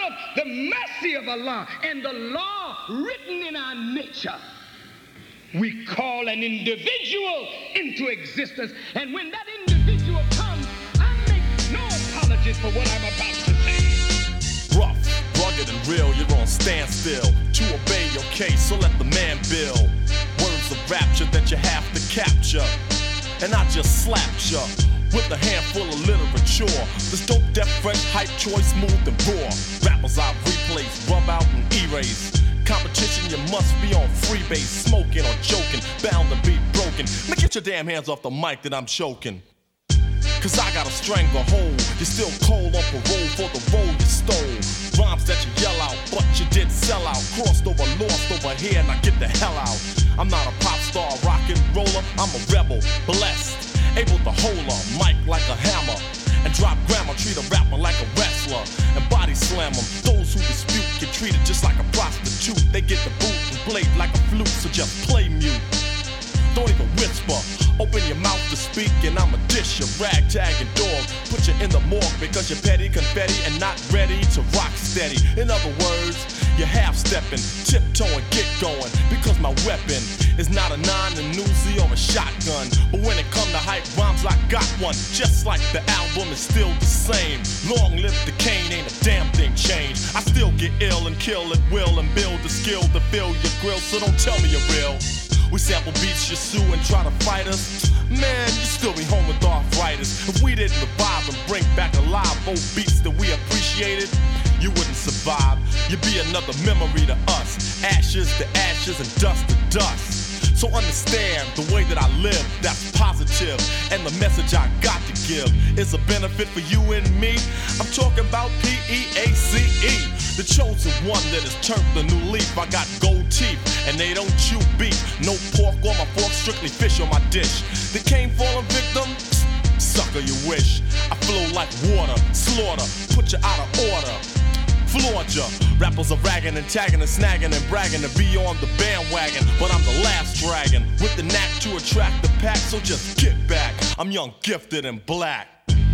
of the mercy of Allah and the law written in our nature, we call an individual into existence. And when that individual comes, I make no apologies for what I'm about to say. Rough, rugged and real, you're on standstill to obey your case, so let the man build. Words of rapture that you have to capture, and I just slapped ya with a handful of literature. This dope, deaf, fresh, hype, choice, smooth and raw. Rappers I replace, rub out and erase. Competition, you must be on freebase, smoking or joking, bound to be broken. Now get your damn hands off the mic that I'm choking. Cause I got a stranglehold. You're still cold on parole for the role you stole. Rhymes that you yell out, but you did sell out. Crossed over, lost over here, now get the hell out. I'm not a pop star, rock and roller, I'm a rebel, blessed, able to hold a mic like a hammer and drop grammar, treat a rapper like a wrestler and body slam them. Those who dispute get treated just like a prostitute. They get the boot and blade like a flute, so just play mute. Don't even whisper, open your mouth to speak and I'ma dish your ragtag and dog. Put you in the morgue because you're petty confetti and not ready to rock steady. In other words, you're half-stepping, tiptoeing, get going. Because my weapon is not a 9, a Uzi or a shotgun. But when it come to hype rhymes, I got one. Just like the album is still the same. Long live the cane, ain't a damn thing changed. I still get ill and kill at will and build the skill to fill your grill. So don't tell me you're real. We sample beats, you sue and try to fight us. Man, you still be home with arthritis. If we didn't revive and bring back alive old beats that we appreciated, you wouldn't survive. You'd be another memory to us. Ashes to ashes and dust to dust. So understand the way that I live, that's positive. And the message I got to give is a benefit for you and me. I'm talking about P-E-A-C-E. The chosen one that has turned the new leaf. I got gold teeth and they don't chew beef. No pork on my fork, strictly fish on my dish. The cane fallen victim, sucker you wish. I flow like water, slaughter, put you out of order. Floored ya. Rappers are ragging and tagging and snagging and bragging to be on the bandwagon. But I'm the last dragon with the knack to attract the pack. So just get back, I'm young, gifted, and black.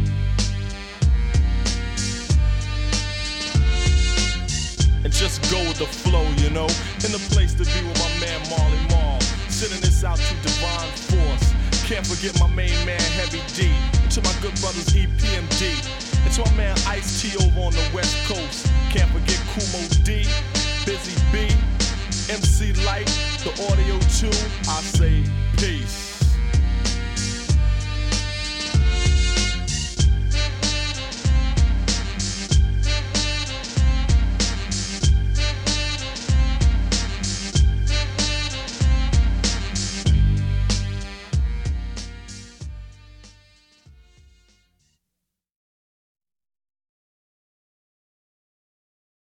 And just go with the flow, you know. In the place to be with my man Marley Marl. Sending this out to Divine Force. Can't forget my main man Heavy D. And to my good brothers EPMD. And to my man Ice-T over on the West Coast. Can't forget Kumo D, Busy B, MC Light, the audio too. I say